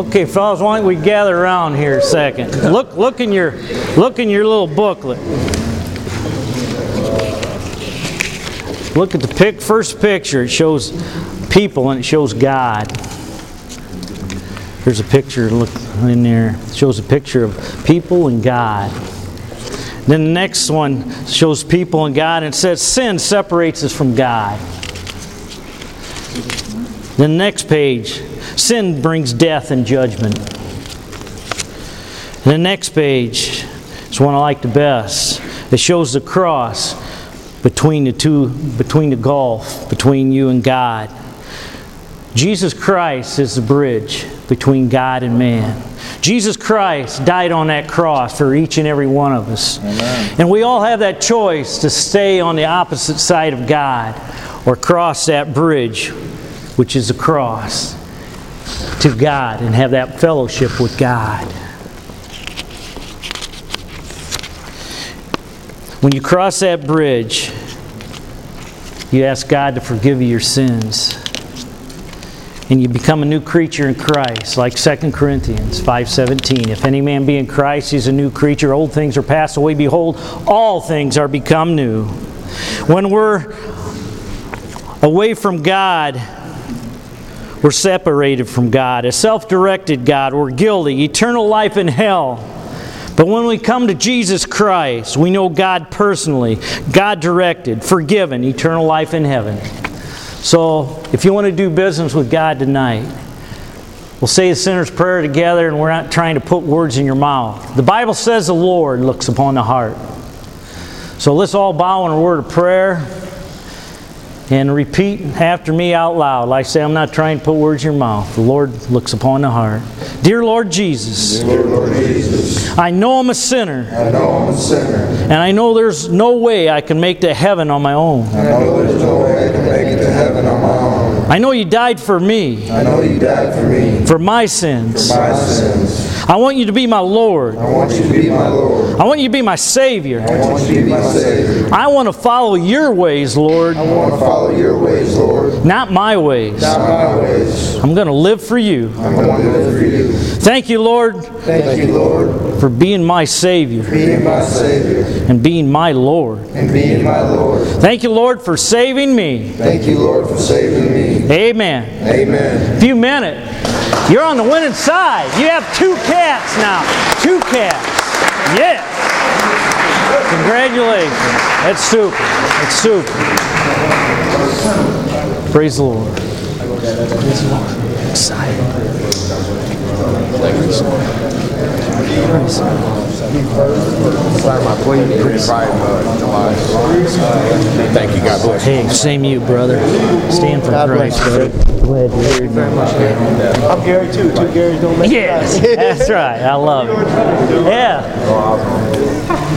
Okay, fellas, why don't we gather around here a second? Look in your little booklet. Look at the first picture. It shows people and it shows God. There's a picture, look in there. It shows a picture of people and God. Then the next one shows people and God, and it says sin separates us from God. Then the next page, sin brings death and judgment. And the next page is one I like the best. It shows the cross between the gulf between you and God. Jesus Christ is the bridge between God and man. Jesus Christ died on that cross for each and every one of us. Amen. And we all have that choice to stay on the opposite side of God or cross that bridge, which is the cross, to God and have that fellowship with God. When you cross that bridge, you ask God to forgive you your sins. And you become a new creature in Christ, like 2 Corinthians 5:17. If any man be in Christ, he's a new creature. Old things are passed away. Behold, all things are become new. When we're away from God, we're separated from God. A self-directed God, we're guilty. Eternal life in hell. But when we come to Jesus Christ, we know God personally, God directed, forgiven, eternal life in heaven. So, if you want to do business with God tonight, we'll say the sinner's prayer together, and we're not trying to put words in your mouth. The Bible says the Lord looks upon the heart. So let's all bow in a word of prayer and repeat after me out loud. Like I say, I'm not trying to put words in your mouth. The Lord looks upon the heart. Dear Lord Jesus, Dear Lord Jesus, I know I'm a sinner. I know I'm a sinner. And I know there's no way I can make it to heaven on my own. I know there's no way I can make it to heaven on my own. I know you died for me. I know you died for me. For my sins. For my sins. I want you to be my Lord. I want you to be my Lord. I want you to be my Savior. I want you to be my Savior. I want to follow your ways, Lord. I want to follow your ways, Lord. Not my ways. Not my ways. I'm going to live for you. I'm going to live for you. Thank you, Lord. Thank you, Lord, for being my Savior. being my Savior. And being my Lord. And being my Lord. Thank you, Lord, for saving me. Thank you, Lord, for saving me. Amen. Amen. A few minutes. You're on the winning side. You have 2 cats now. 2 cats. Yes. Congratulations. That's super. That's super. Praise the Lord. Praise the Lord. Excited. Praise the Lord. Praise the Lord. Thank you. God bless you. Hey, same you, brother. Stand for Christ, brother. Glad you're here. Very much. I'm Gary too. 2 Garys don't make Yes, that's right. I love it. Yeah.